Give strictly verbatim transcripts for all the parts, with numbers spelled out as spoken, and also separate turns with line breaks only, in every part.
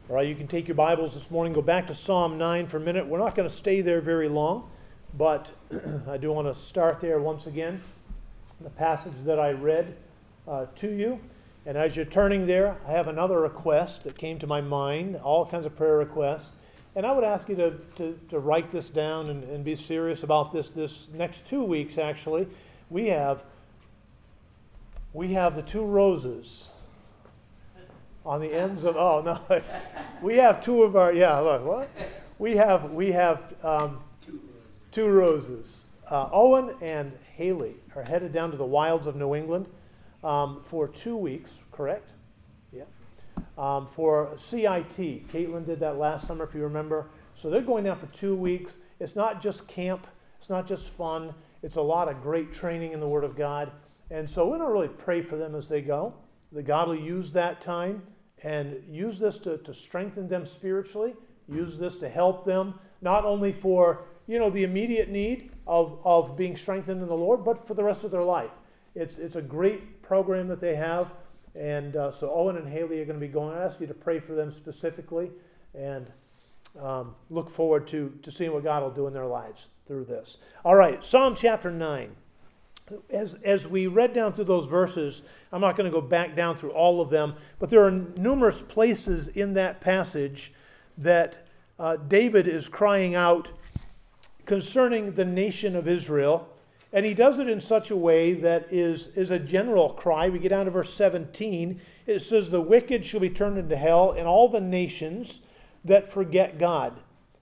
All right, you can take your Bibles this morning, go back to Psalm nine for a minute. We're not going to stay there very long, but I do want to start there once again, the passage that I read uh, to you. And as you're turning there, I have another request that came to my mind, all kinds of prayer requests. And I would ask you to, to, to write this down and, and be serious about this this next two weeks, actually. We have, we have the two roses on the ends of, oh no, we have two of our, yeah, look, what? We have, we have um, two roses. Uh, Owen and Haley are headed down to the wilds of New England um, for two weeks, correct? Yeah. Um, for C I T. Caitlin did that last summer, if you remember. So they're going down for two weeks. It's not just camp. It's not just fun. It's a lot of great training in the Word of God. And so we don't really pray for them as they go. That God will use that time and use this to, to strengthen them spiritually, use this to help them, not only for, you know, the immediate need of, of being strengthened in the Lord, but for the rest of their life. It's it's a great program that they have, and uh, so Owen and Haley are going to be going. I ask you to pray for them specifically, and um, look forward to, to seeing what God will do in their lives through this. All right, Psalm chapter nine. As, as we read down through those verses, I'm not going to go back down through all of them, but there are numerous places in that passage that uh, David is crying out concerning the nation of Israel, and he does it in such a way that is, is a general cry. We get down to verse seventeen. It says, "The wicked shall be turned into hell, and all the nations that forget God."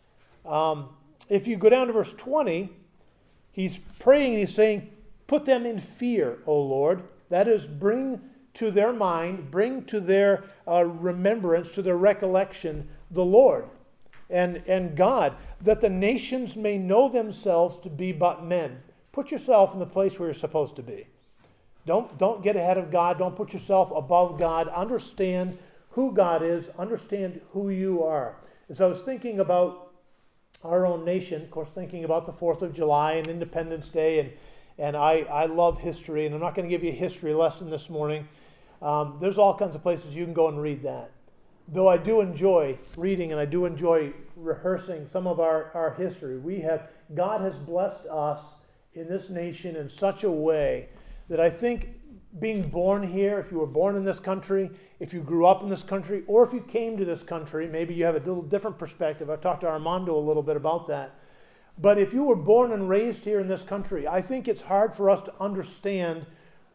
Um, if you go down to verse twenty, he's praying, he's saying, "Put them in fear, O Lord." That is, bring to their mind, bring to their uh, remembrance, to their recollection, the Lord and, and God, that the nations may know themselves to be but men. Put yourself in the place where you're supposed to be. Don't, don't get ahead of God. Don't put yourself above God. Understand who God is. Understand who you are. As I was thinking about our own nation, of course, thinking about the fourth of July and Independence Day, and And I, I love history, and I'm not going to give you a history lesson this morning. Um, there's all kinds of places you can go and read that. Though I do enjoy reading, and I do enjoy rehearsing some of our, our history. We have, God has blessed us in this nation in such a way that I think being born here, if you were born in this country, if you grew up in this country, or if you came to this country, maybe you have a little different perspective. I talked to Armando a little bit about that. But if you were born and raised here in this country, I think it's hard for us to understand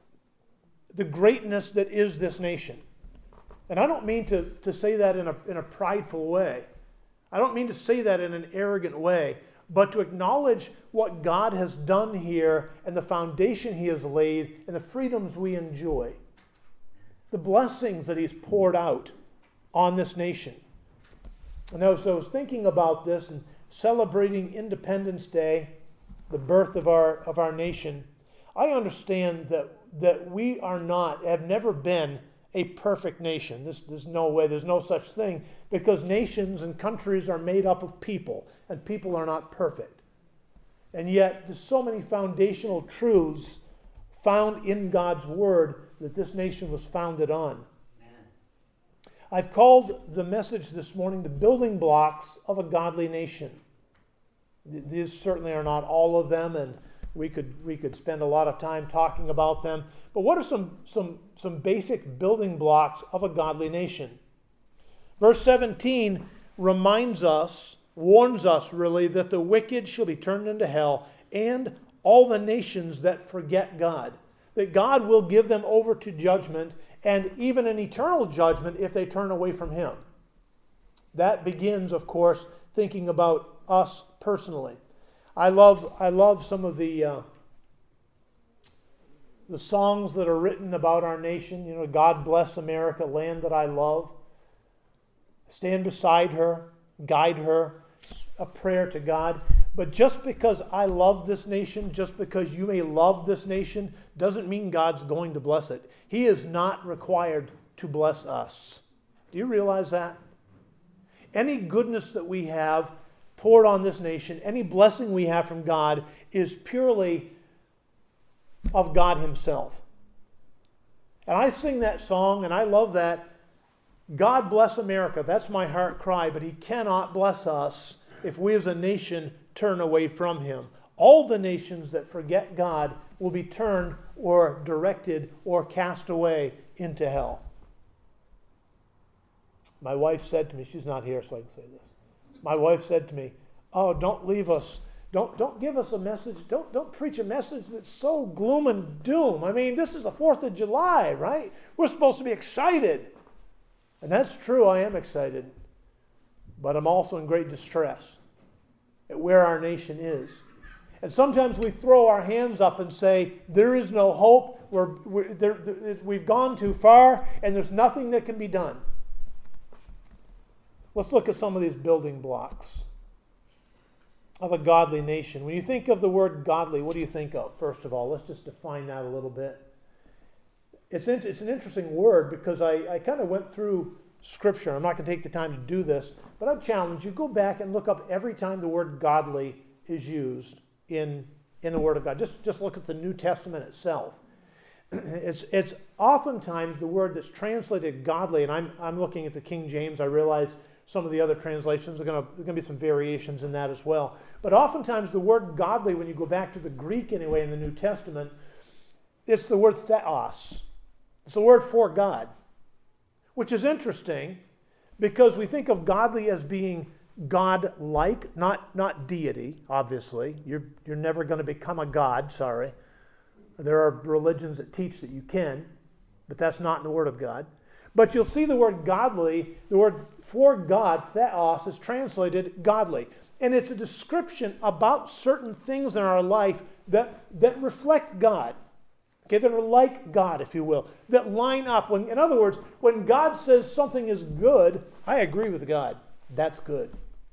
the greatness that is this nation. And I don't mean to, to say that in a, in a prideful way. I don't mean to say that in an arrogant way, but to acknowledge what God has done here and the foundation He has laid and the freedoms we enjoy. The blessings that He's poured out on this nation. And as I was thinking about this and celebrating Independence Day, the birth of our of our nation, I understand that that we are not, have never been a perfect nation. This, there's no way, there's no such thing, because nations and countries are made up of people, and people are not perfect. And yet, there's so many foundational truths found in God's Word that this nation was founded on. I've called the message this morning the building blocks of a godly nation. These certainly are not all of them, and we could we could spend a lot of time talking about them. But what are some some some basic building blocks of a godly nation? Verse seventeen reminds us, warns us really, that the wicked shall be turned into hell, and all the nations that forget God. That God will give them over to judgment, and even an eternal judgment if they turn away from Him. That begins, of course, thinking about us personally. I love I love some of the uh, the songs that are written about our nation. You know, God bless America, land that I love. Stand beside her, guide her, a prayer to God. But just because I love this nation, just because you may love this nation, doesn't mean God's going to bless it. He is not required to bless us. Do you realize that? Any goodness that we have poured on this nation, any blessing we have from God, is purely of God Himself. And I sing that song, and I love that God bless America. That's my heart cry, but He cannot bless us if we as a nation turn away from Him. All the nations that forget God will be turned or directed or cast away into hell. My wife said to me, she's not here so I can say this. My wife said to me, oh, don't leave us. Don't, don't give us a message. Don't, don't preach a message that's so gloom and doom. I mean, this is the fourth of July, right? We're supposed to be excited. And that's true, I am excited. But I'm also in great distress at where our nation is. And sometimes we throw our hands up and say, there is no hope. We're, we're, there, there, we've gone too far, and there's nothing that can be done. Let's look at some of these building blocks of a godly nation. When you think of the word godly, what do you think of? First of all, let's just define that a little bit. It's, in, it's an interesting word because I, I kind of went through Scripture. I'm not going to take the time to do this, but I'd challenge you, go back and look up every time the word godly is used in, in the Word of God. Just, just look at the New Testament itself. It's, it's oftentimes the word that's translated godly, and I'm, I'm looking at the King James. I realize some of the other translations are going to, there's going to be some variations in that as well. But oftentimes the word godly, when you go back to the Greek anyway in the New Testament, it's the word theos. It's the word for God, which is interesting because we think of godly as being God-like, not, not deity, obviously. You're, you're never going to become a god, sorry. There are religions that teach that you can, but that's not in the Word of God. But you'll see the word godly, the word for God, theos, is translated godly. And it's a description about certain things in our life that, that reflect God. Okay, that are like God, if you will, that line up. When, in other words, when God says something is good, I agree with God. That's good.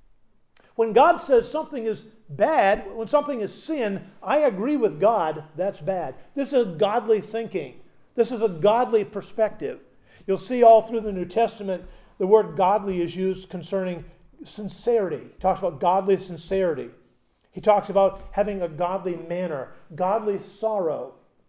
When God says something is bad, when something is sin, I agree with God. That's bad. This is godly thinking. This is a godly perspective. You'll see all through the New Testament, the word godly is used concerning sincerity. He talks about godly sincerity. He talks about having a godly manner, godly sorrow.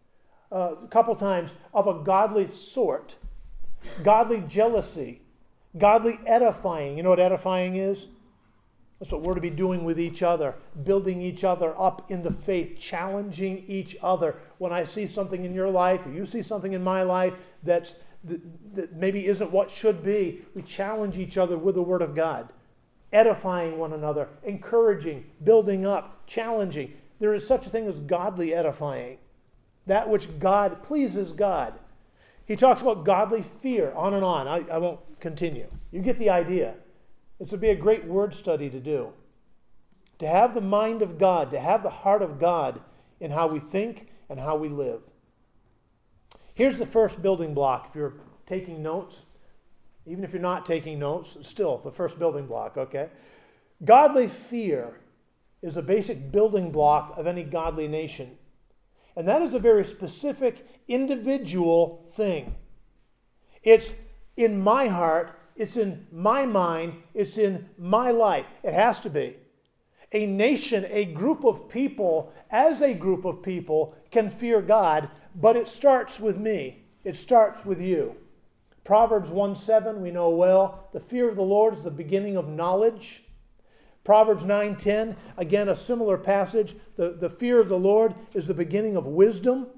Uh, a couple times, of a godly sort, godly jealousy, godly edifying. You know what edifying is? That's what we're to be doing with each other, building each other up in the faith, challenging each other. When I see something in your life, or you see something in my life that's, that, that maybe isn't what should be, we challenge each other with the Word of God, edifying one another, encouraging, building up, challenging. There is such a thing as godly edifying. That which God pleases God. He talks about godly fear, on and on. I, I won't continue. You get the idea. This would be a great word study to do. To have the mind of God, to have the heart of God in how we think and how we live. Here's the first building block. If you're taking notes, even if you're not taking notes, still the first building block, okay? Godly fear is a basic building block of any godly nation. And that is a very specific, individual thing. It's in my heart, it's in my mind, it's in my life. It has to be. A nation, a group of people, as a group of people, can fear God, but it starts with me. It starts with you. Proverbs one seven, we know well, the fear of the Lord is the beginning of knowledge. Proverbs nine ten, again a similar passage. The, the fear of the Lord is the beginning of wisdom.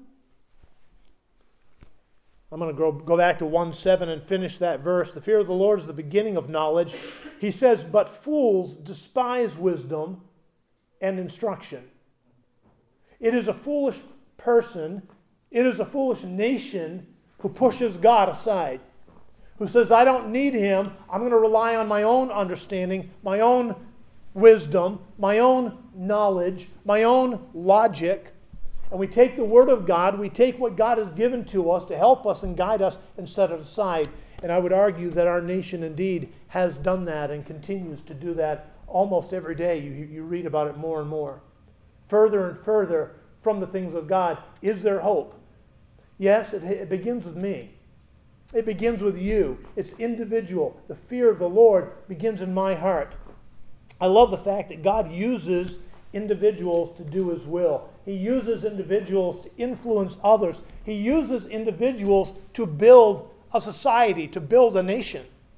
I'm going to go, go back to one seven and finish that verse. The fear of the Lord is the beginning of knowledge. He says, but fools despise wisdom and instruction. It is a foolish person, it is a foolish nation who pushes God aside, who says, I don't need Him. I'm going to rely on my own understanding, my own wisdom, my own knowledge, my own logic, and we take the Word of God, we take what God has given to us to help us and guide us and set it aside. And I would argue that our nation indeed has done that and continues to do that almost every day. You, you read about it more and more. Further and further from the things of God. Is there hope? Yes, it, it begins with me. It begins with you. It's individual. The fear of the Lord begins in my heart. I love the fact that God uses individuals to do His will. He uses individuals to influence others. He uses individuals to build a society, to build a nation.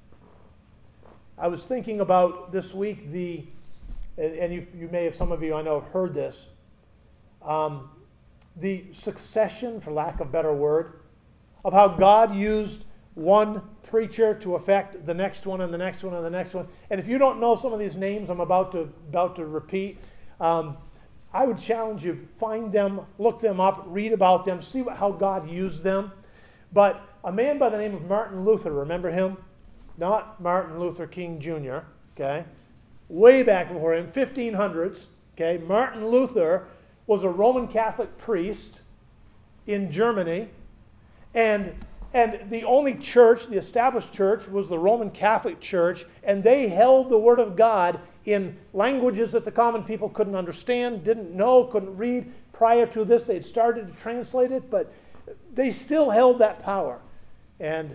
I was thinking about this week the, and, and you, you may have, some of you I know have heard this, um, the succession, for lack of a better word, of how God used one preacher to affect the next one and the next one and the next one. And if you don't know some of these names I'm about to about to repeat, um, I would challenge you, find them, look them up, read about them, see what, how God used them. But a man by the name of Martin Luther, remember him? Not Martin Luther King Junior, okay? Way back before him, fifteen hundreds, okay? Martin Luther was a Roman Catholic priest in Germany, and and the only church, the established church, was the Roman Catholic Church, and they held the Word of God in languages that the common people couldn't understand, didn't know, couldn't read. Prior to this, they had started to translate it, but they still held that power. And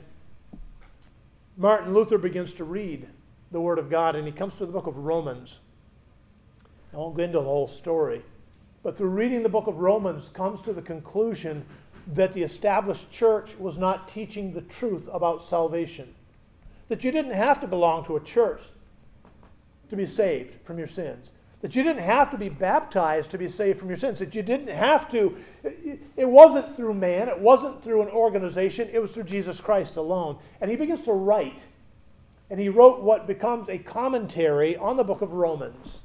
Martin Luther begins to read the Word of God, and he comes to the book of Romans. I won't go into the whole story, but through reading the book of Romans, comes to the conclusion that the established church was not teaching the truth about salvation. That you didn't have to belong to a church to be saved from your sins. That you didn't have to be baptized to be saved from your sins. That you didn't have to, it wasn't through man, it wasn't through an organization, it was through Jesus Christ alone. And he begins to write. And he wrote what becomes a commentary on the book of Romans.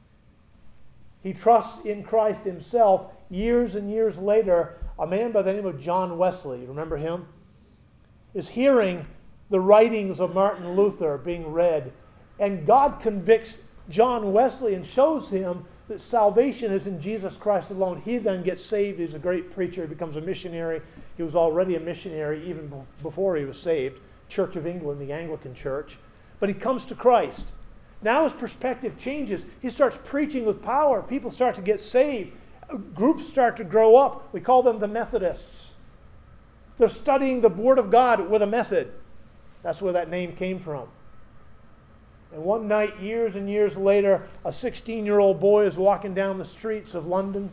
He trusts in Christ himself. Years and years later, a man by the name of John Wesley, remember him, is hearing the writings of Martin Luther being read, and God convicts John Wesley and shows him that salvation is in Jesus Christ alone. He then gets saved. He's a great preacher. He becomes a missionary. He was already a missionary even before he was saved. Church of England, the Anglican Church. But he comes to Christ. Now his perspective changes. He starts preaching with power. People start to get saved. Groups start to grow up. We call them the Methodists. They're studying the Word of God with a method. That's where that name came from. And one night, years and years later, a sixteen-year-old boy is walking down the streets of London,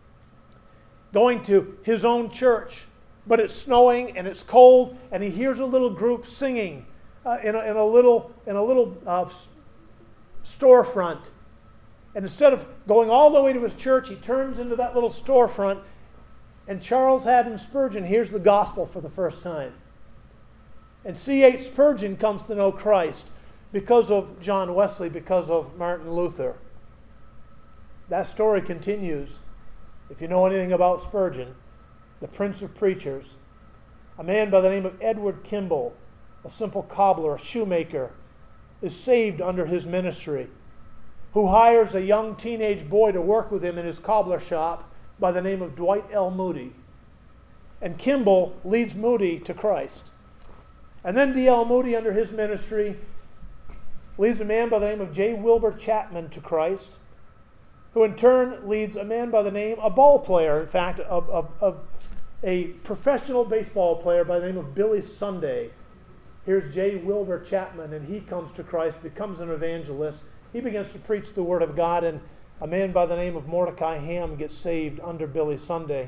going to his own church, but it's snowing and it's cold, and he hears a little group singing uh, in, a, in a little in a little uh, storefront. And instead of going all the way to his church, he turns into that little storefront, and Charles Haddon Spurgeon hears the gospel for the first time. And C H Spurgeon comes to know Christ because of John Wesley, because of Martin Luther. That story continues. If you know anything about Spurgeon, the Prince of Preachers, a man by the name of Edward Kimball, a simple cobbler, a shoemaker, is saved under his ministry, who hires a young teenage boy to work with him in his cobbler shop by the name of Dwight L. Moody. And Kimball leads Moody to Christ. And then D L Moody, under his ministry, leads a man by the name of J. Wilbur Chapman to Christ, who in turn leads a man by the name, a ball player, in fact, of, of, of a professional baseball player by the name of Billy Sunday. Here's J. Wilbur Chapman, and he comes to Christ, becomes an evangelist. He begins to preach the Word of God, and a man by the name of Mordecai Ham gets saved under Billy Sunday,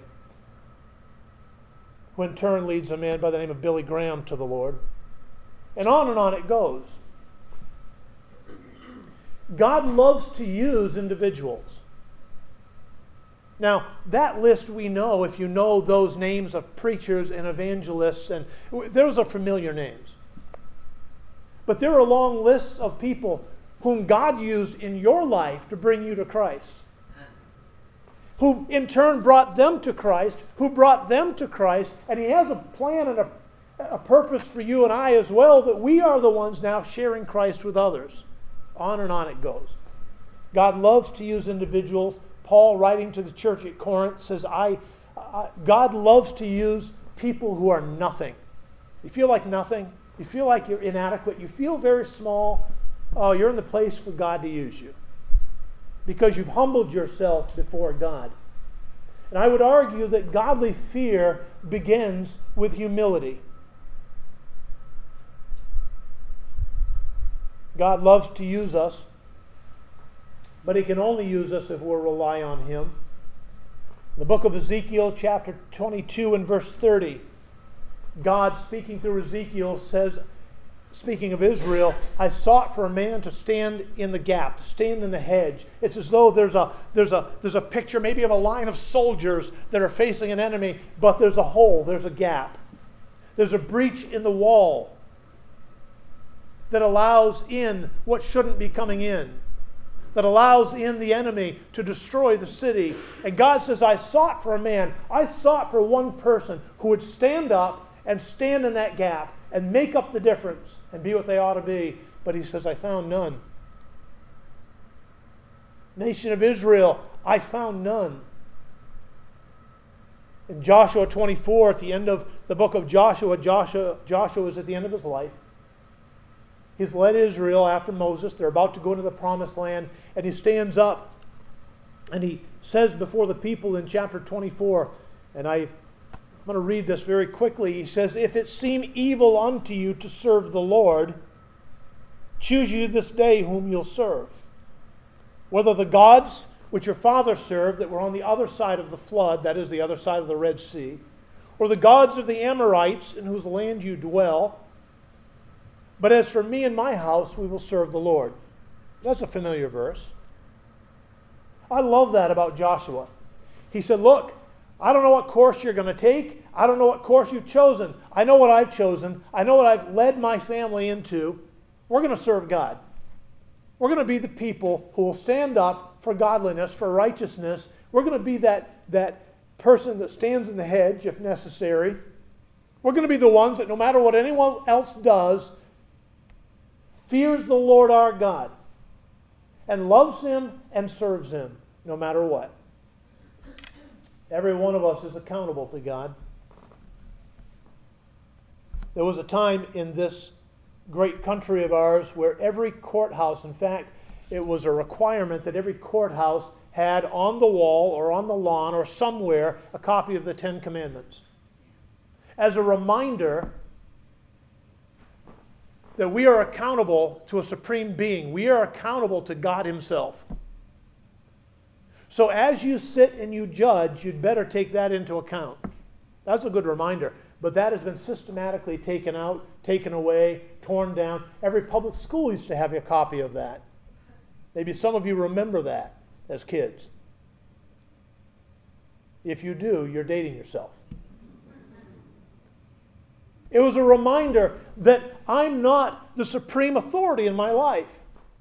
who in turn leads a man by the name of Billy Graham to the Lord. And on and on it goes. God loves to use individuals. Now, that list we know, if you know those names of preachers and evangelists, and those are familiar names. But there are long lists of people whom God used in your life to bring you to Christ, who in turn brought them to Christ, who brought them to Christ, and He has a plan and a, a purpose for you and I as well, that we are the ones now sharing Christ with others. On and on it goes. God loves to use individuals. Paul, writing to the church at Corinth, says, I, I, God loves to use people who are nothing. You feel like nothing? You feel like you're inadequate? You feel very small? Oh, you're in the place for God to use you, because you've humbled yourself before God. And I would argue that godly fear begins with humility. God loves to use us, but He can only use us if we'll rely on Him. In the book of Ezekiel, chapter twenty-two and verse thirty, God, speaking through Ezekiel, says, speaking of Israel, I sought for a man to stand in the gap, to stand in the hedge. It's as though there's a there's a there's a picture maybe of a line of soldiers that are facing an enemy, but there's a hole, there's a gap. There's a breach in the wall that allows in what shouldn't be coming in, that allows in the enemy to destroy the city. And God says, I sought for a man. I sought for one person who would stand up and stand in that gap and make up the difference and be what they ought to be. But he says, I found none. Nation of Israel, I found none. In Joshua twenty-four, at the end of the book of Joshua, Joshua, Joshua is at the end of his life. He's led Israel after Moses. They're about to go into the promised land. And he stands up and he says before the people in chapter twenty-four, and I, I'm going to read this very quickly. He says, if it seem evil unto you to serve the Lord, choose you this day whom you'll serve. Whether the gods which your fathers served that were on the other side of the flood, that is the other side of the Red Sea, or the gods of the Amorites in whose land you dwell. But as for me and my house, we will serve the Lord. That's a familiar verse. I love that about Joshua. He said, look, I don't know what course you're going to take. I don't know what course you've chosen. I know what I've chosen. I know what I've led my family into. We're going to serve God. We're going to be the people who will stand up for godliness, for righteousness. We're going to be that, that person that stands in the hedge if necessary. We're going to be the ones that no matter what anyone else does, fears the Lord our God and loves Him and serves Him no matter what. Every one of us is accountable to God. There was a time in this great country of ours where every courthouse, in fact, it was a requirement that every courthouse had on the wall or on the lawn or somewhere a copy of the Ten Commandments. As a reminder that we are accountable to a supreme being. We are accountable to God Himself. So as you sit and you judge, you'd better take that into account. That's a good reminder. But that has been systematically taken out, taken away, torn down. Every public school used to have a copy of that. Maybe some of you remember that as kids. If you do, you're dating yourself. It was a reminder that I'm not the supreme authority in my life.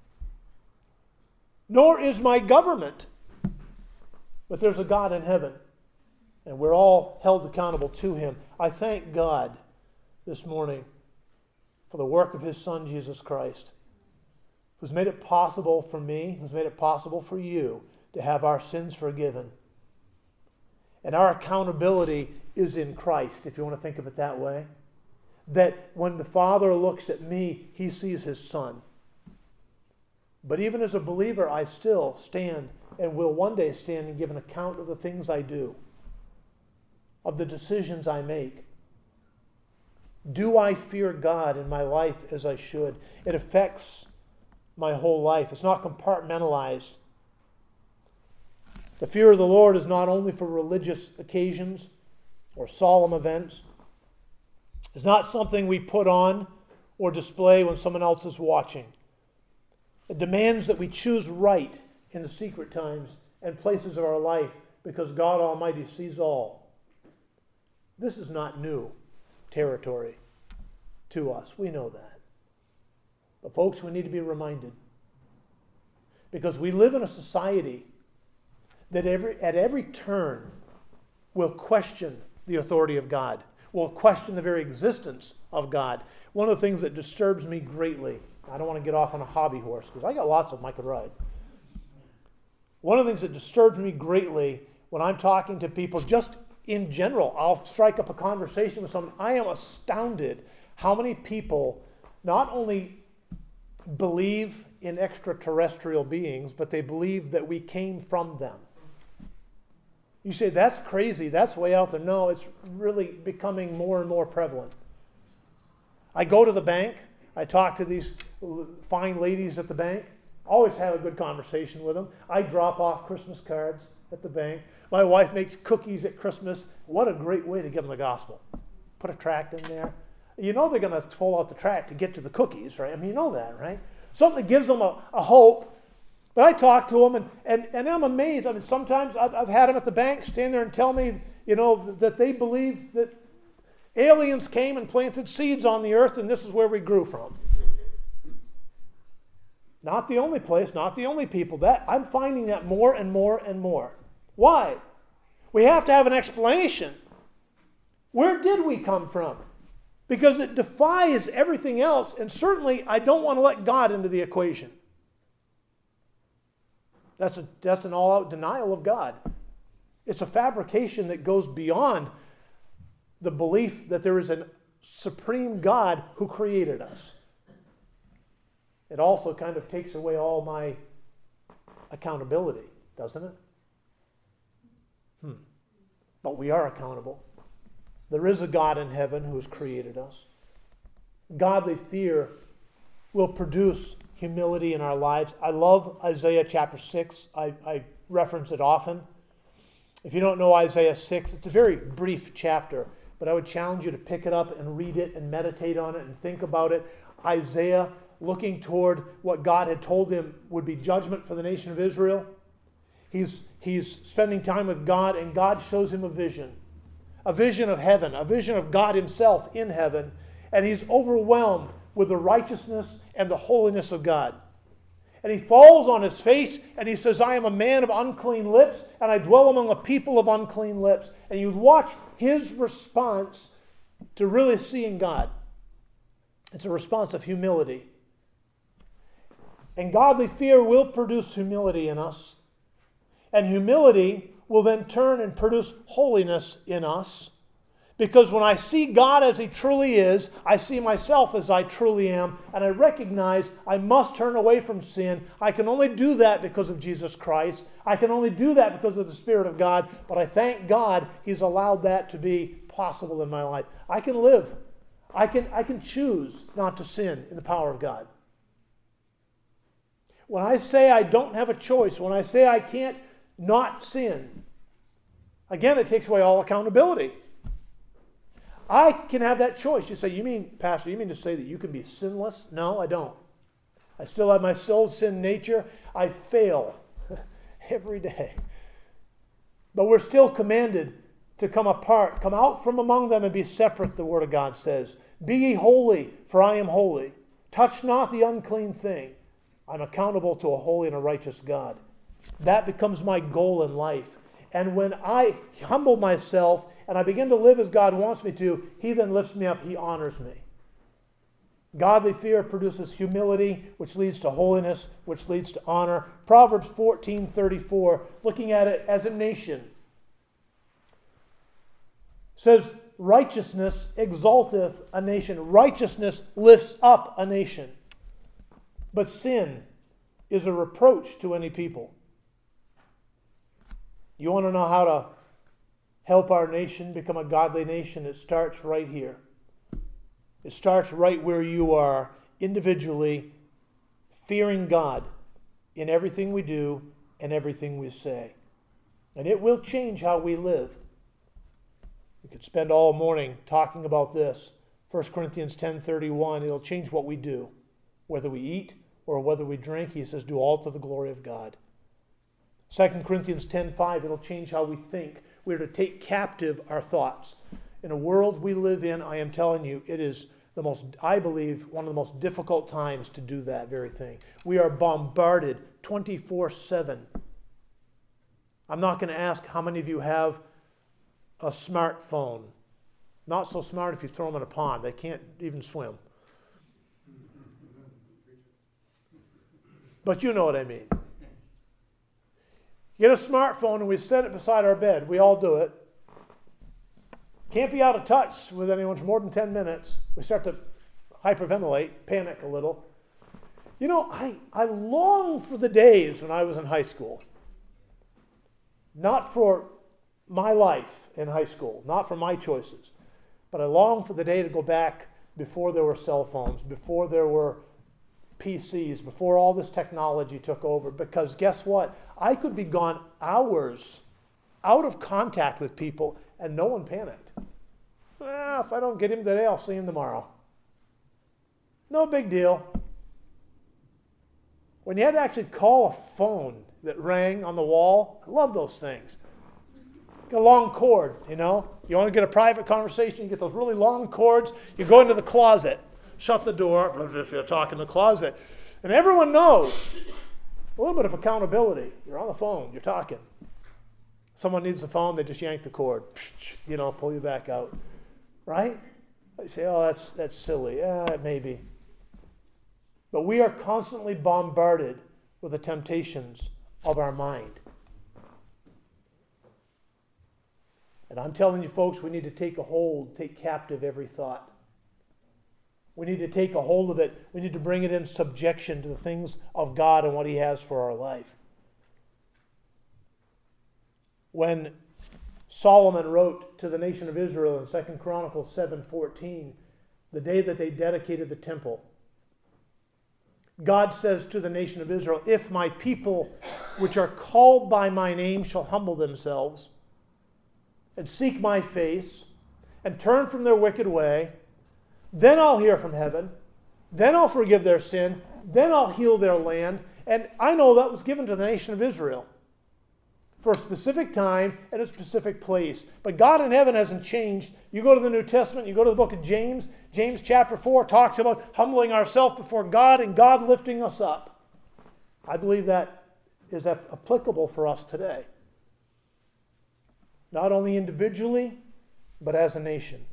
Nor is my government. But there's a God in heaven. And we're all held accountable to Him. I thank God this morning for the work of His Son, Jesus Christ, who's made it possible for me, who's made it possible for you to have our sins forgiven. And our accountability is in Christ, if you want to think of it that way. That when the Father looks at me, He sees His Son. But even as a believer, I still stand and will one day stand and give an account of the things I do, of the decisions I make. Do I fear God in my life as I should? It affects my whole life. It's not compartmentalized. The fear of the Lord is not only for religious occasions or solemn events. It's not something we put on or display when someone else is watching. It demands that we choose right in the secret times and places of our life because God Almighty sees all. This is not new territory to us. We know that. But folks, we need to be reminded. Because we live in a society that every, at every turn will question the authority of God, will question the very existence of God. One of the things that disturbs me greatly, I don't want to get off on a hobby horse because I got lots of them I could ride. One of the things that disturbs me greatly when I'm talking to people, just in general, I'll strike up a conversation with someone. I am astounded how many people not only believe in extraterrestrial beings, but they believe that we came from them. You say, that's crazy, that's way out there. No, it's really becoming more and more prevalent. I go to the bank, I talk to these fine ladies at the bank, always have a good conversation with them. I drop off Christmas cards at the bank. My wife makes cookies at Christmas. What a great way to give them the gospel. Put a tract in there. You know they're going to pull out the track to get to the cookies, right? I mean, you know that, right? Something that gives them a, a hope. But I talk to them, and, and, and I'm amazed. I mean, sometimes I've, I've had them at the bank stand there and tell me, you know, that they believe that aliens came and planted seeds on the earth, and this is where we grew from. Not the only place, not the only people. That I'm finding that more and more and more. Why? We have to have an explanation. Where did we come from? Because it defies everything else, and certainly I don't want to let God into the equation. That's, a, that's an all-out denial of God. It's a fabrication that goes beyond the belief that there is a supreme God who created us. It also kind of takes away all my accountability, doesn't it? Hmm. But we are accountable. There is a God in heaven who has created us. Godly fear will produce humility in our lives. I love Isaiah chapter six. I, I reference it often. If you don't know Isaiah six, it's a very brief chapter, but I would challenge you to pick it up and read it and meditate on it and think about it. Isaiah, looking toward what God had told him would be judgment for the nation of Israel. He's, he's spending time with God, and God shows him a vision. A vision of heaven, a vision of God himself in heaven, and he's overwhelmed with the righteousness and the holiness of God. And he falls on his face and he says, I am a man of unclean lips, and I dwell among a people of unclean lips. And you watch his response to really seeing God. It's a response of humility. And godly fear will produce humility in us. And humility will then turn and produce holiness in us. Because when I see God as he truly is, I see myself as I truly am, and I recognize I must turn away from sin. I can only do that because of Jesus Christ. I can only do that because of the Spirit of God, but I thank God he's allowed that to be possible in my life. I can live. I can, I can choose not to sin in the power of God. When I say I don't have a choice, when I say I can't not sin, again, it takes away all accountability. I can have that choice. You say, you mean, Pastor, you mean to say that you can be sinless? No, I don't. I still have my soul sin nature. I fail every day. But we're still commanded to come apart, come out from among them and be separate, the Word of God says. Be ye holy, for I am holy. Touch not the unclean thing. I'm accountable to a holy and a righteous God. That becomes my goal in life. And when I humble myself and I begin to live as God wants me to, he then lifts me up. He honors me. Godly fear produces humility, which leads to holiness, which leads to honor. Proverbs fourteen thirty-four, looking at it as a nation, says, righteousness exalteth a nation. Righteousness lifts up a nation. But sin is a reproach to any people. You want to know how to help our nation become a godly nation? It starts right here. It starts right where you are, individually fearing God in everything we do and everything we say. And it will change how we live. We could spend all morning talking about this. First Corinthians ten thirty-one, it'll change what we do. Whether we eat or whether we drink, he says, do all to the glory of God. Second Corinthians ten five, it'll change how we think. We're to take captive our thoughts. In a world we live in, I am telling you, it is the most, I believe, one of the most difficult times to do that very thing. We are bombarded twenty-four seven. I'm not going to ask how many of you have a smartphone. Not so smart if you throw them in a pond. They can't even swim. But you know what I mean. Get a smartphone and we set it beside our bed. We all do it. Can't be out of touch with anyone for more than ten minutes. We start to hyperventilate, panic a little. You know, I, I long for the days when I was in high school. Not for my life in high school, not for my choices, but I long for the day to go back before there were cell phones, before there were P Cs, before all this technology took over. Because guess what? I could be gone hours out of contact with people and no one panicked. Well, ah, if I don't get him today, I'll see him tomorrow. No big deal. When you had to actually call a phone that rang on the wall, I love those things. Get a long cord, you know. You want to get a private conversation, you get those really long cords. You go into the closet, shut the door, if you're talking in the closet. And everyone knows. A little bit of accountability. You're on the phone, you're talking. Someone needs the phone, they just yank the cord. You know, pull you back out. Right? You say, oh, that's that's silly. Yeah, maybe. But we are constantly bombarded with the temptations of our mind. And I'm telling you folks, we need to take a hold, take captive every thought. We need to take a hold of it. We need to bring it in subjection to the things of God and what He has for our life. When Solomon wrote to the nation of Israel in Second Chronicles seven fourteen, the day that they dedicated the temple, God says to the nation of Israel, if my people which are called by my name shall humble themselves and seek my face and turn from their wicked way, then I'll hear from heaven, then I'll forgive their sin, then I'll heal their land. And I know that was given to the nation of Israel for a specific time and a specific place. But God in heaven hasn't changed. You go to the New Testament, you go to the book of James, James chapter four talks about humbling ourselves before God and God lifting us up. I believe that is applicable for us today. Not only individually, but as a nation.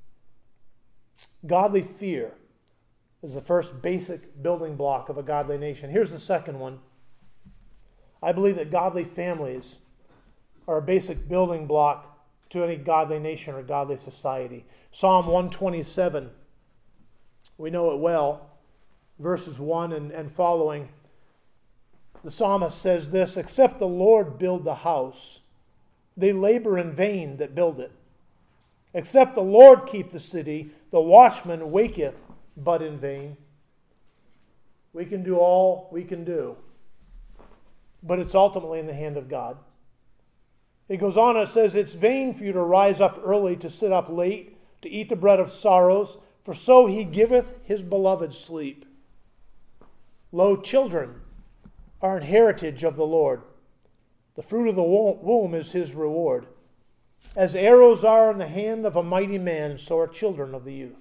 Godly fear is the first basic building block of a godly nation. Here's the second one. I believe that godly families are a basic building block to any godly nation or godly society. Psalm one twenty-seven, we know it well, verses one and, and following. The psalmist says this, except the Lord build the house, they labor in vain that build it. Except the Lord keep the city, the watchman waketh but in vain. We can do all we can do, but it's ultimately in the hand of God. It goes on and it says, it's vain for you to rise up early, to sit up late, to eat the bread of sorrows, for so he giveth his beloved sleep. Lo, children are an heritage of the Lord. The fruit of the womb is his reward. As arrows are in the hand of a mighty man, so are children of the youth.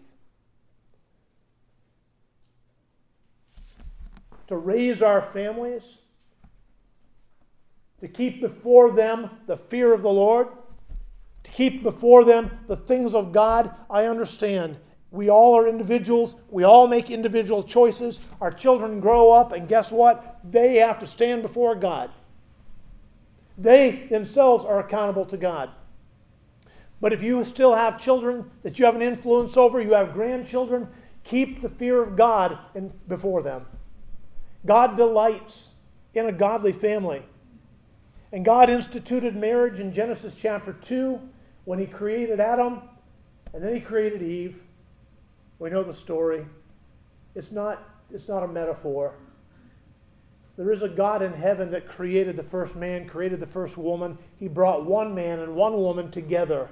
To raise our families, to keep before them the fear of the Lord, to keep before them the things of God, I understand. We all are individuals. We all make individual choices. Our children grow up, and guess what? They have to stand before God. They themselves are accountable to God. But if you still have children that you have an influence over, you have grandchildren, keep the fear of God in, before them. God delights in a godly family. And God instituted marriage in Genesis chapter two when He created Adam, and then He created Eve. We know the story. It's not, it's not a metaphor. There is a God in heaven that created the first man, created the first woman. He brought one man and one woman together.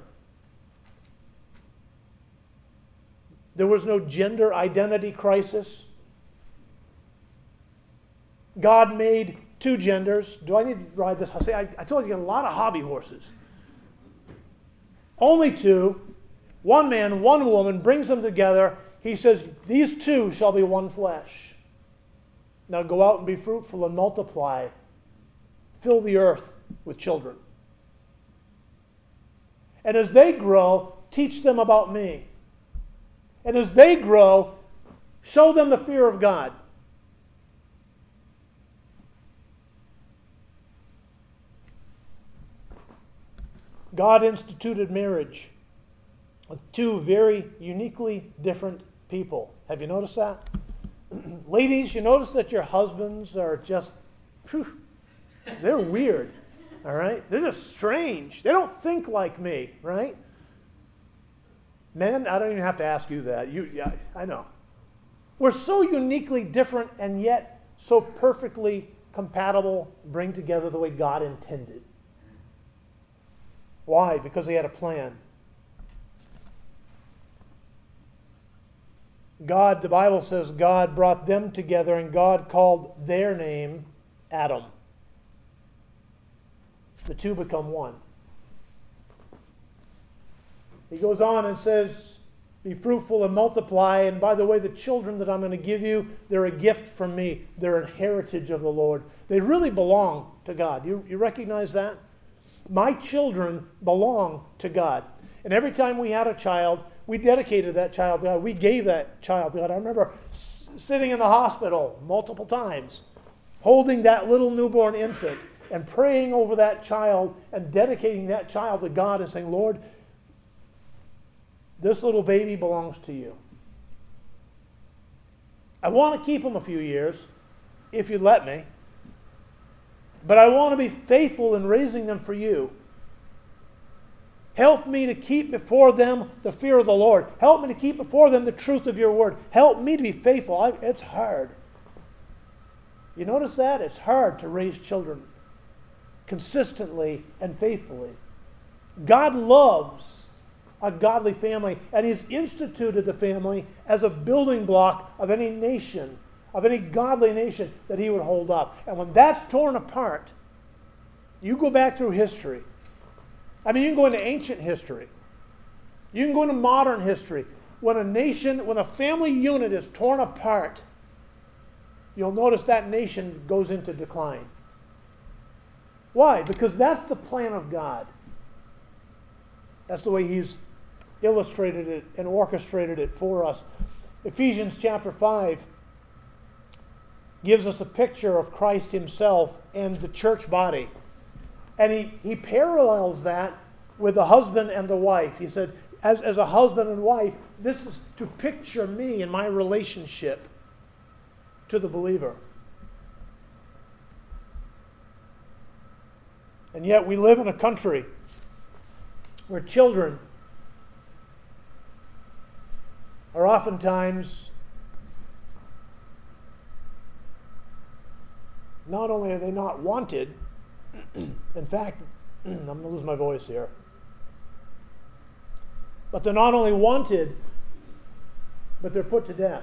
There was no gender identity crisis. God made two genders. Do I need to ride this? I say, I, I told you, you get a lot of hobby horses. Only two. One man, one woman, brings them together. He says, these two shall be one flesh. Now go out and be fruitful and multiply. Fill the earth with children. And as they grow, teach them about me. And as they grow, show them the fear of God. God instituted marriage with two very uniquely different people. Have you noticed that? Ladies, you notice that your husbands are just, whew, they're weird, all right? They're just strange. They don't think like me, right? Men, I don't even have to ask you that. You, yeah, I know. We're so uniquely different and yet so perfectly compatible, bring together the way God intended. Why? Because He had a plan. God, the Bible says, God brought them together and God called their name Adam. The two become one. He goes on and says, be fruitful and multiply. And by the way, the children that I'm going to give you, they're a gift from me. They're a heritage of the Lord. They really belong to God. You, you recognize that? My children belong to God. And every time we had a child, we dedicated that child to God. We gave that child to God. I remember s- sitting in the hospital multiple times, holding that little newborn infant and praying over that child and dedicating that child to God and saying, Lord, this little baby belongs to you. I want to keep him a few years, if you let me. But I want to be faithful in raising them for you. Help me to keep before them the fear of the Lord. Help me to keep before them the truth of your word. Help me to be faithful. I, it's hard. You notice that? It's hard to raise children consistently and faithfully. God loves a godly family, and He's instituted the family as a building block of any nation, of any godly nation that He would hold up. And when that's torn apart, you go back through history. I mean, you can go into ancient history. You can go into modern history. When a nation, when a family unit is torn apart, you'll notice that nation goes into decline. Why? Because that's the plan of God. That's the way He's illustrated it and orchestrated it for us. Ephesians chapter five gives us a picture of Christ Himself and the church body. And he, he parallels that with the husband and the wife. He said, as, as a husband and wife, this is to picture me and my relationship to the believer. And yet we live in a country where children are oftentimes, not only are they not wanted, in fact, I'm going to lose my voice here, but they're not only wanted, but they're put to death.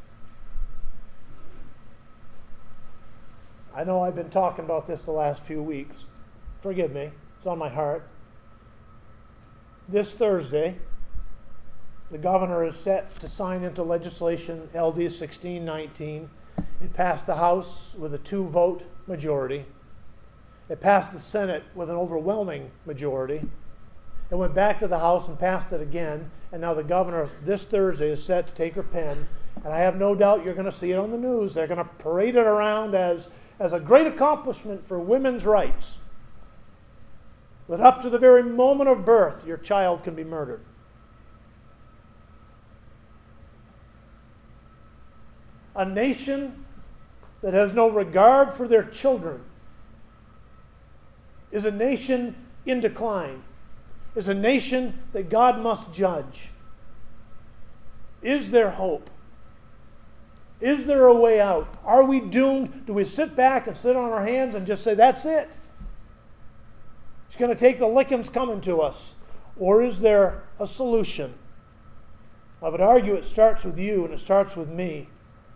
I know I've been talking about this the last few weeks. Forgive me, it's on my heart. This Thursday, the governor is set to sign into legislation L D sixteen nineteen. It passed the House with a two-vote majority. It passed the Senate with an overwhelming majority. It went back to the House and passed it again. And now the governor this Thursday is set to take her pen. And I have no doubt you're going to see it on the news. They're going to parade it around as, as a great accomplishment for women's rights. That up to the very moment of birth, your child can be murdered. A nation that has no regard for their children is a nation in decline, is a nation that God must judge. Is there hope? Is there a way out? Are we doomed? Do we sit back and sit on our hands and just say, that's it? It's going to take the lickings coming to us. Or is there a solution? I would argue it starts with you and it starts with me.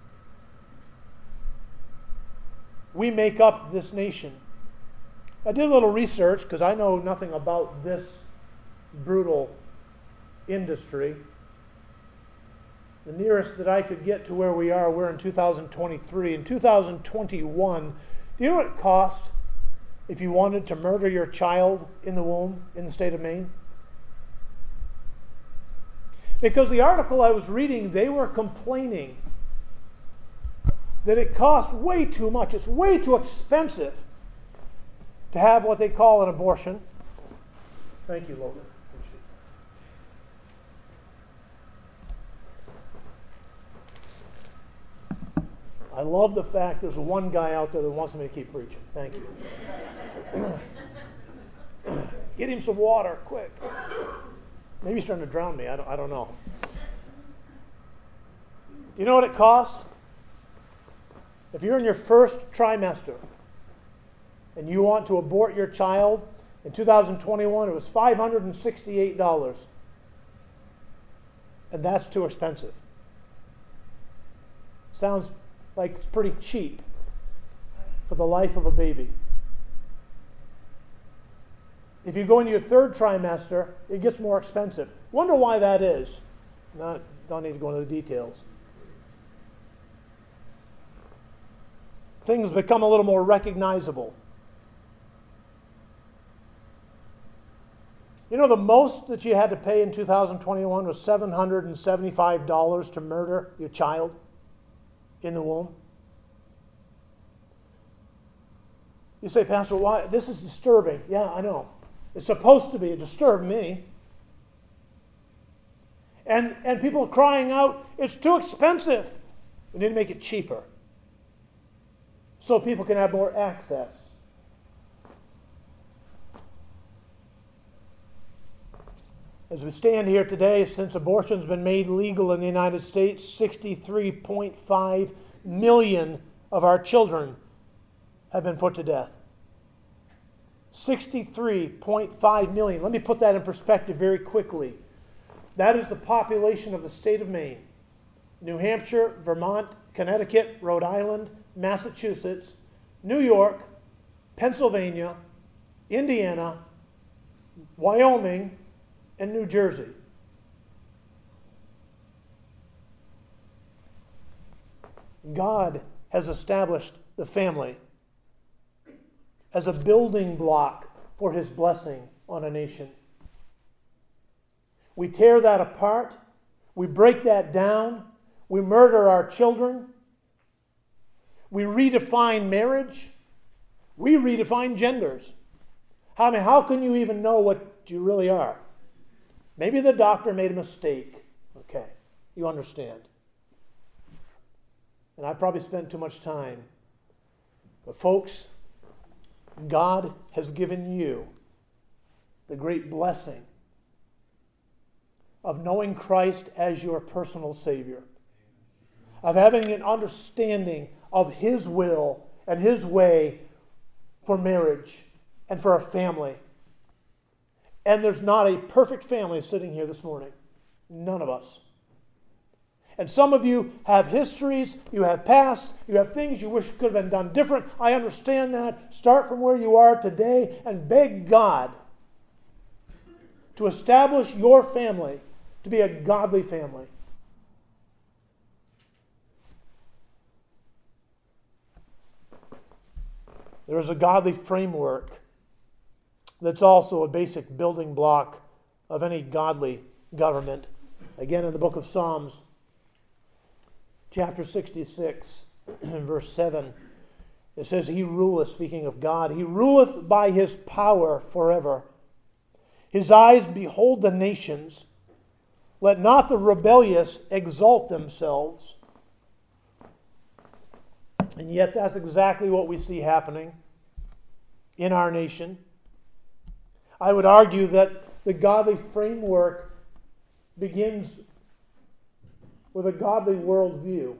We make up this nation. I did a little research because I know nothing about this brutal industry. The nearest that I could get to where we are, we're in two thousand twenty-three. In two thousand twenty-one, do you know what it cost if you wanted to murder your child in the womb in the state of Maine? Because the article I was reading, they were complaining that it costs way too much. It's way too expensive to have what they call an abortion. Thank you, Logan. I love the fact there's one guy out there that wants me to keep preaching. Thank you. Get him some water, quick. Maybe he's trying to drown me. I don't, I don't know. You know what it costs? If you're in your first trimester and you want to abort your child, in two thousand twenty-one it was five hundred sixty-eight dollars. And that's too expensive. Sounds like it's pretty cheap for the life of a baby. If you go into your third trimester, it gets more expensive. Wonder why that is. Not, don't need to go into the details. Things become a little more recognizable. You know, the most that you had to pay in two thousand twenty-one was seven hundred seventy-five dollars to murder your child in the womb. You say, Pastor, why? This is disturbing. Yeah, I know. It's supposed to be. It disturbed me. And, and people are crying out, it's too expensive. We need to make it cheaper so people can have more access. As we stand here today, since abortion's been made legal in the United States, sixty-three point five million of our children have been put to death. sixty-three point five million. Let me put that in perspective very quickly. That is the population of the state of Maine. New Hampshire, Vermont, Connecticut, Rhode Island, Massachusetts, New York, Pennsylvania, Indiana, Wyoming, and New Jersey. God has established the family as a building block for His blessing on a nation. We tear that apart. We break that down. We murder our children. We redefine marriage. We redefine genders. I mean, how can you even know what you really are? Maybe the doctor made a mistake. Okay, you understand. And I probably spent too much time. But folks, God has given you the great blessing of knowing Christ as your personal Savior, of having an understanding of His will and His way for marriage and for a family. And there's not a perfect family sitting here this morning. None of us. And some of you have histories, you have pasts, you have things you wish could have been done different. I understand that. Start from where you are today and beg God to establish your family to be a godly family. There is a godly framework that's also a basic building block of any godly government. Again, in the book of Psalms, chapter sixty-six, verse seven, it says, He ruleth, speaking of God, He ruleth by His power forever. His eyes behold the nations. Let not the rebellious exalt themselves. And yet that's exactly what we see happening in our nation. I would argue that the godly framework begins with a godly worldview.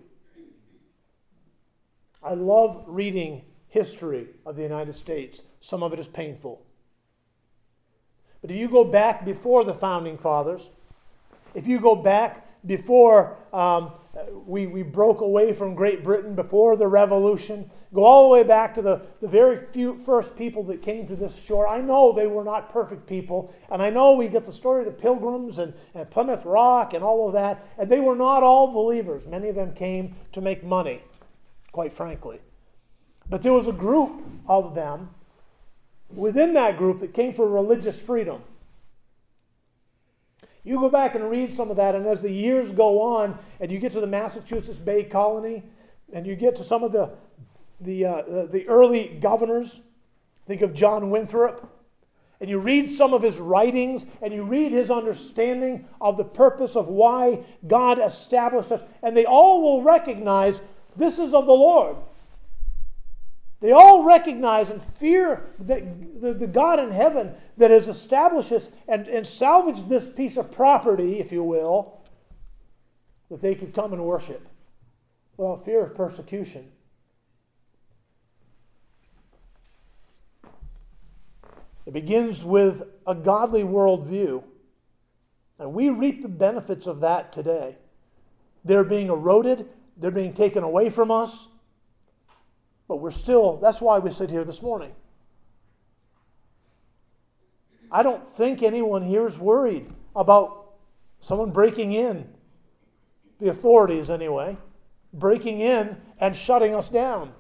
I love reading history of the United States. Some of it is painful. But if you go back before the Founding Fathers, if you go back before um, we, we broke away from Great Britain, before the Revolution, go all the way back to the, the very few first people that came to this shore. I know they were not perfect people, and I know we get the story of the Pilgrims and, and Plymouth Rock and all of that, and they were not all believers. Many of them came to make money, quite frankly. But there was a group of them within that group that came for religious freedom. You go back and read some of that, and as the years go on, and you get to the Massachusetts Bay Colony, and you get to some of the the uh, the, the early governors, think of John Winthrop, and you read some of his writings, and you read his understanding of the purpose of why God established us, and they all will recognize this is of the Lord. They all recognize and fear that the, the God in heaven that has established us and, and salvaged this piece of property, if you will, that they could come and worship without fear of persecution. It begins with a godly worldview, and we reap the benefits of that today. They're being eroded they're being taken away from us. But we're still, that's why we sit here this morning. I don't think anyone here is worried about someone breaking in, the authorities anyway, breaking in and shutting us down.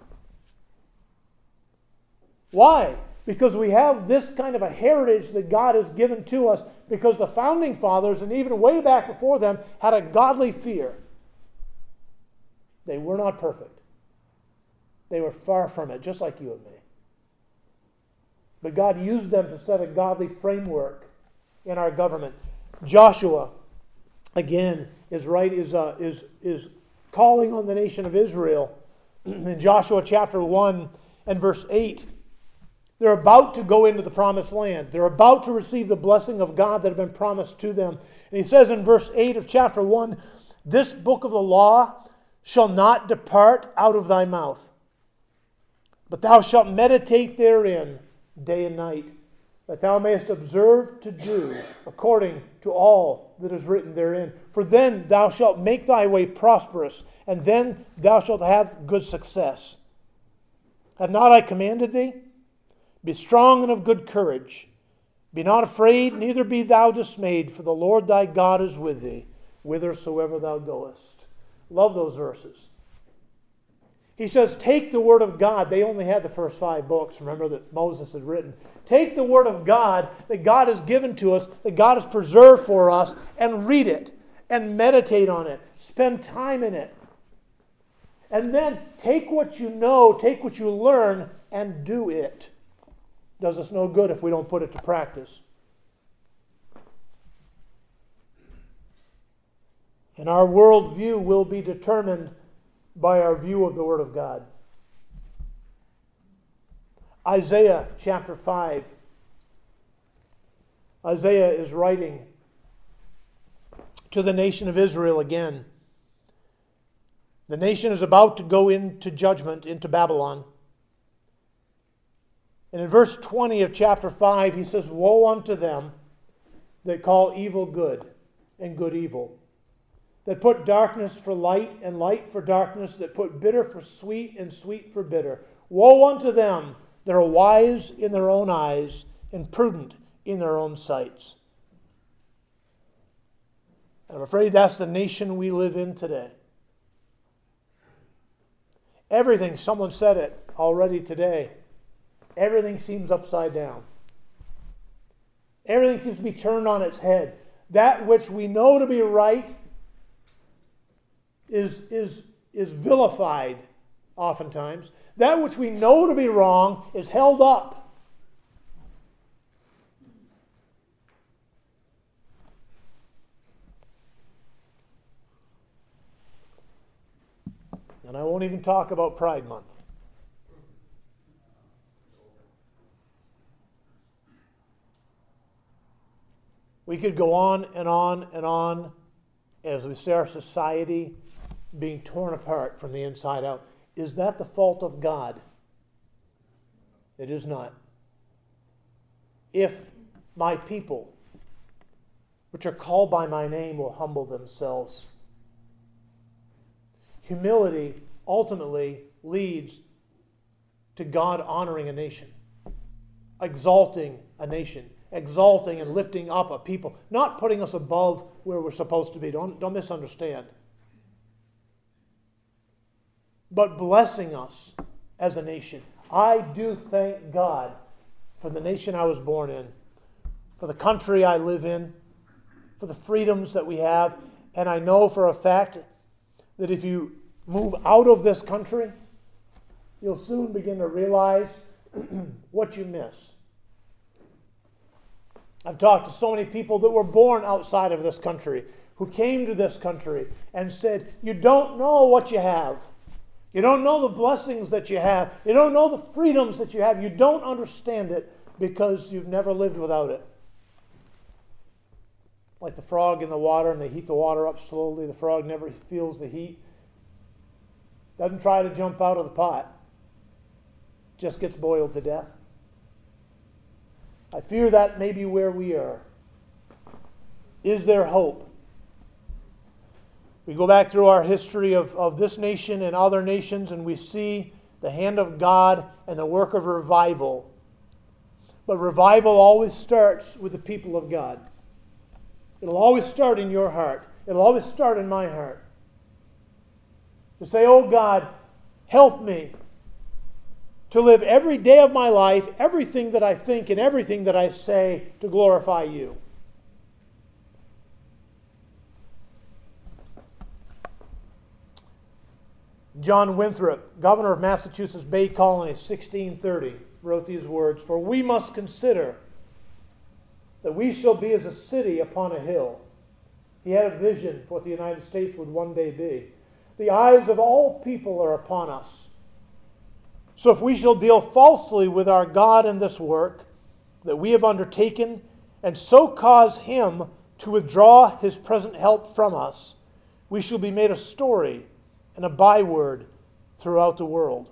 Why? Because we have this kind of a heritage that God has given to us, because the founding fathers, and even way back before them, had a godly fear. They were not perfect. They were far from it, just like you and me. But God used them to set a godly framework in our government. Joshua, again, is right is uh, is is calling on the nation of Israel in Joshua chapter one and verse eight. They're about to go into the promised land. They're about to receive the blessing of God that had been promised to them. And he says in verse eight of chapter one, "This book of the law shall not depart out of thy mouth, but thou shalt meditate therein day and night, that thou mayest observe to do according to all that is written therein. For then thou shalt make thy way prosperous, and then thou shalt have good success. Have not I commanded thee? Be strong and of good courage. Be not afraid, neither be thou dismayed, for the Lord thy God is with thee, whithersoever thou goest." Love those verses. He says, take the Word of God. They only had the first five books, remember, that Moses had written. Take the Word of God that God has given to us, that God has preserved for us, and read it, and meditate on it. Spend time in it. And then take what you know, take what you learn, and do it. Does us no good if we don't put it to practice. And our worldview will be determined by our view of the Word of God. Isaiah chapter five. Isaiah is writing to the nation of Israel again. The nation is about to go into judgment, into Babylon. And in verse twenty of chapter five, he says, "Woe unto them that call evil good and good evil, that put darkness for light and light for darkness, that put bitter for sweet and sweet for bitter. Woe unto them that are wise in their own eyes and prudent in their own sights." And I'm afraid that's the nation we live in today. Everything, someone said it already today, everything seems upside down. Everything seems to be turned on its head. That which we know to be right is, is, is vilified oftentimes. That which we know to be wrong is held up. And I won't even talk about Pride Month. We could go on and on and on as we see our society being torn apart from the inside out. Is that the fault of God? It is not. If my people, which are called by my name, will humble themselves. Humility ultimately leads to God honoring a nation, exalting a nation, exalting and lifting up a people, not putting us above where we're supposed to be. Don't, don't misunderstand. But blessing us as a nation. I do thank God for the nation I was born in, for the country I live in, for the freedoms that we have. And I know for a fact that if you move out of this country, you'll soon begin to realize what you miss. I've talked to so many people that were born outside of this country, who came to this country and said, you don't know what you have. You don't know the blessings that you have. You don't know the freedoms that you have. You don't understand it because you've never lived without it. Like the frog in the water, and they heat the water up slowly. The frog never feels the heat. Doesn't try to jump out of the pot. Just gets boiled to death. I fear that may be where we are. Is there hope? We go back through our history of, of this nation and other nations, and we see the hand of God and the work of revival. But revival always starts with the people of God. It'll always start in your heart. It'll always start in my heart. To say, oh God, help me to live every day of my life, everything that I think and everything that I say to glorify you. John Winthrop, governor of Massachusetts Bay Colony, sixteen thirty, wrote these words, "For we must consider that we shall be as a city upon a hill." He had a vision for what the United States would one day be. The eyes of all people are upon us. So if we shall deal falsely with our God in this work that we have undertaken, and so cause him to withdraw his present help from us, we shall be made a story and a byword throughout the world.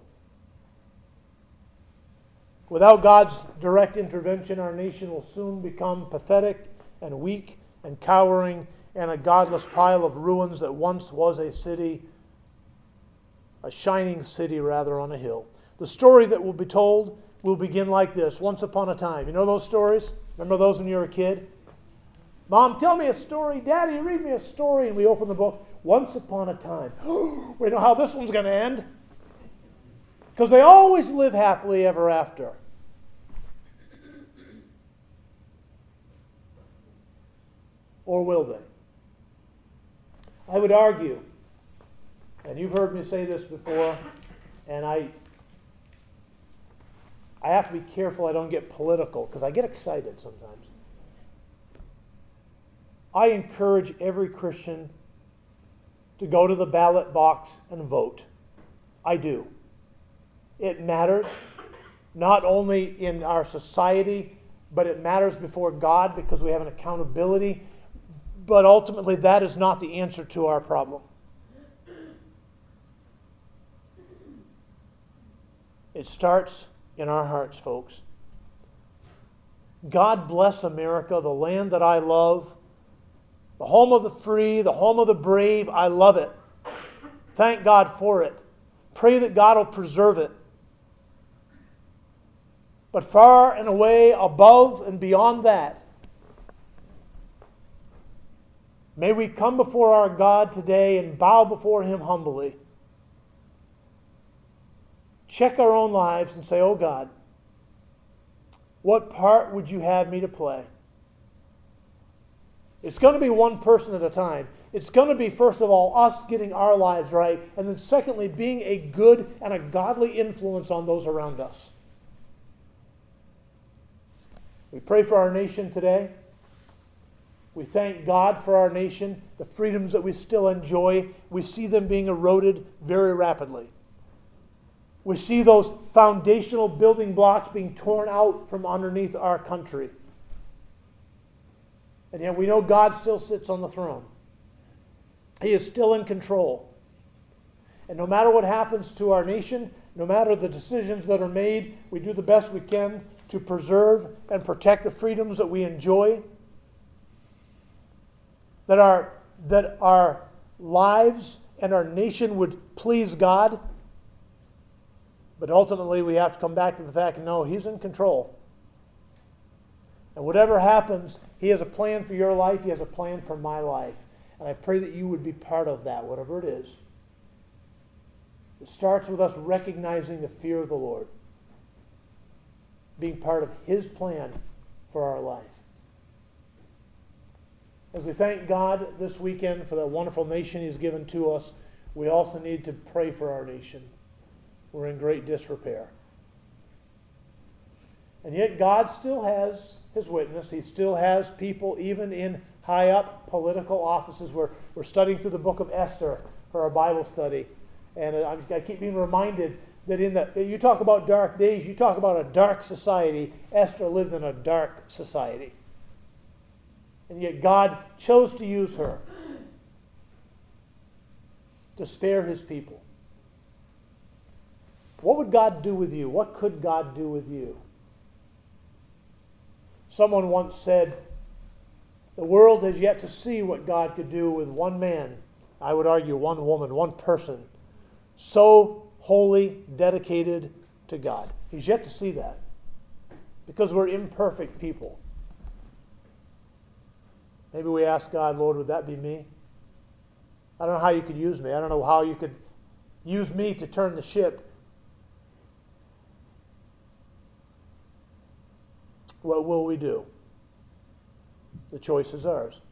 Without God's direct intervention, our nation will soon become pathetic and weak and cowering and a godless pile of ruins that once was a city, a shining city rather, on a hill. The story that will be told will begin like this: once upon a time. You know those stories? Remember those when you were a kid? Mom, tell me a story. Daddy, read me a story. And we open the book. Once upon a time. We know how this one's going to end. Because they always live happily ever after. Or will they? I would argue, and you've heard me say this before, and I I have to be careful I don't get political, because I get excited sometimes. I encourage every Christian to go to the ballot box and vote. I do. It matters, not only in our society, but it matters before God because we have an accountability. But ultimately, that is not the answer to our problem. It starts in our hearts, folks. God bless America, the land that I love, the home of the free, the home of the brave. I love it. Thank God for it. Pray that God will preserve it. But far and away, above and beyond that, may we come before our God today and bow before Him humbly. Check our own lives and say, oh God, what part would you have me to play? It's going to be one person at a time. It's going to be, first of all, us getting our lives right, and then secondly, being a good and a godly influence on those around us. We pray for our nation today. We thank God for our nation, the freedoms that we still enjoy. We see them being eroded very rapidly. We see those foundational building blocks being torn out from underneath our country. And yet we know God still sits on the throne. He is still in control. And no matter what happens to our nation, no matter the decisions that are made, we do the best we can to preserve and protect the freedoms that we enjoy. That our, that our lives and our nation would please God. But ultimately we have to come back to the fact, no, He's in control. And whatever happens, He has a plan for your life. He has a plan for my life. And I pray that you would be part of that, whatever it is. It starts with us recognizing the fear of the Lord. Being part of His plan for our life. As we thank God this weekend for the wonderful nation He's given to us, we also need to pray for our nation. We're in great disrepair. And yet God still has His witness. He still has people even in high up political offices. We're, we're studying through the book of Esther for our Bible study. And I, I keep being reminded that in the, you talk about dark days, you talk about a dark society. Esther lived in a dark society. And yet God chose to use her to spare His people. What would God do with you? What could God do with you? Someone once said, the world has yet to see what God could do with one man I would argue one woman, one person, so wholly dedicated to God. He's yet to see that because we're imperfect people. Maybe we ask God, Lord, would that be me? I don't know how you could use me. I don't know how you could use me to turn the ship. What will we do? The choice is ours.